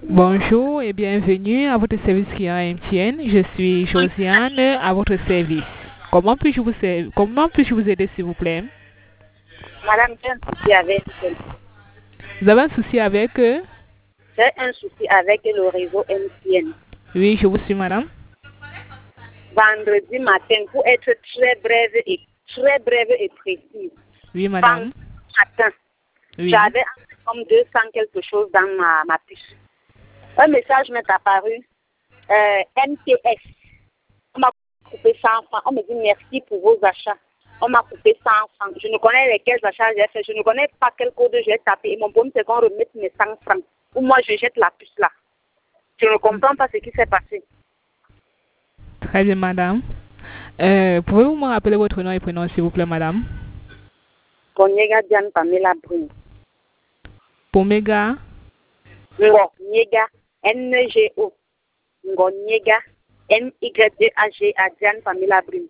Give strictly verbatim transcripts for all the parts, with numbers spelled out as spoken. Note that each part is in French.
Bonjour et bienvenue à votre service client M T N. Je suis Josiane à votre service. Comment puis-je vous, ser- comment puis-je vous aider, s'il vous plaît? Madame, j'ai un souci avec elle. Vous avez un souci avec eux? J'ai un souci avec le réseau M T N. Oui, je vous suis, madame. Vendredi matin, pour être très brève et très brève et précise. Oui, madame. Vendredi matin, Oui. j'avais comme deux cents quelque chose dans ma, ma puce. Un message m'est apparu. Euh, M T S. On m'a coupé cent francs. On me dit merci pour vos achats. On m'a coupé cent francs. Je ne connais lesquels achats j'ai fait. Je ne connais pas quel code j'ai tapé. Et mon problème, c'est qu'on remette mes cent francs. Ou moi, je jette la puce là. Je ne comprends pas ce qui s'est passé. Très bien, madame. Euh, pouvez-vous me rappeler votre nom et prénom, s'il vous plaît, madame? Konyega Diane Pamela Brune. Pomega. Ngo Nyega N G O. Ngo Nyega N Y D A G A Diane Pamela Brune.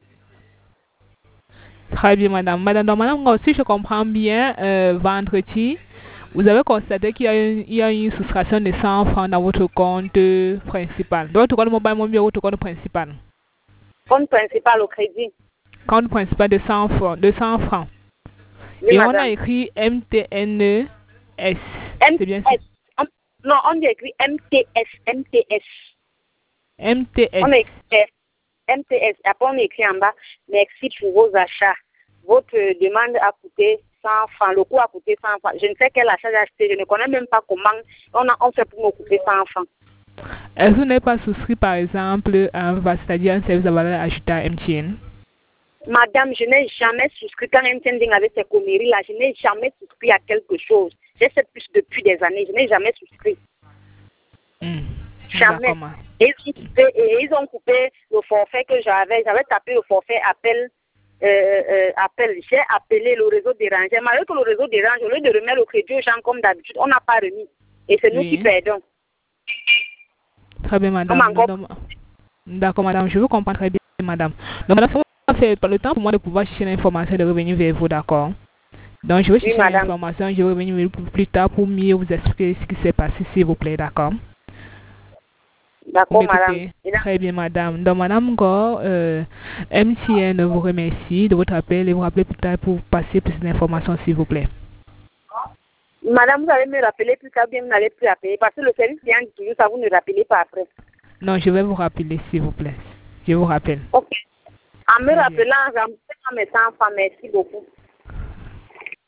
Très bien, madame. Madame, donc, madame, si je comprends bien, euh, vendredi, vous avez constaté qu'il y a une, il y a une soustraction de cent francs dans votre compte euh, principal. Dans votre compte mobile, mon votre compte principal. Compte principal au crédit. Compte principal de cent francs. De cent francs. Oui, Et madame. on a écrit M T N S. C'est bien ça? M T S. Non, on a écrit M T S. M T S. M T S. On a écrit M T S. Après, on a écrit en bas, merci pour vos achats. Votre demande a coûté cent francs. Le coût a coûté cent francs. Je ne sais quel achat j'ai acheté. Je ne connais même pas comment on a on fait pour me coûter cent francs. Est-ce que vous n'avez pas souscrit, par exemple, à un V A S, c'est-à-dire un service de valeur ajoutée à M T N? Madame, je n'ai jamais souscrit quand M T N avec ces conneries-là. Je n'ai jamais souscrit à quelque chose. J'ai cette puce depuis des années. Je n'ai jamais souscrit. Mmh. Jamais. Et ils, coupé, et ils ont coupé le forfait que j'avais. J'avais tapé le forfait appel. Euh, euh, appel. J'ai appelé le réseau dérangé. Malgré que le réseau dérange, au lieu de remettre le crédit aux gens comme d'habitude, on n'a pas remis. Et c'est nous Oui. qui perdons. Très bien, madame. D'accord, madame. Je vous comprends très bien, madame. Donc, madame, ça fait pas le temps pour moi de pouvoir chercher l'information et de revenir vers vous, d'accord? Donc, je vais chercher oui, l'information, je vais revenir plus tard pour mieux vous expliquer ce qui s'est passé, s'il vous plaît, d'accord? D'accord, madame. Très bien, madame. Donc, madame Gore, euh, M T N vous remercie de votre appel et vous rappelez plus tard pour passer plus d'informations, s'il vous plaît. Madame, vous allez me rappeler plus tard, bien vous n'allez plus appeler, parce que le service client dit toujours ça, vous ne rappelez pas après. Non, je vais vous rappeler, s'il vous plaît. Je vous rappelle. Ok. En me rappelant, remboursez-moi mes cent francs, merci beaucoup.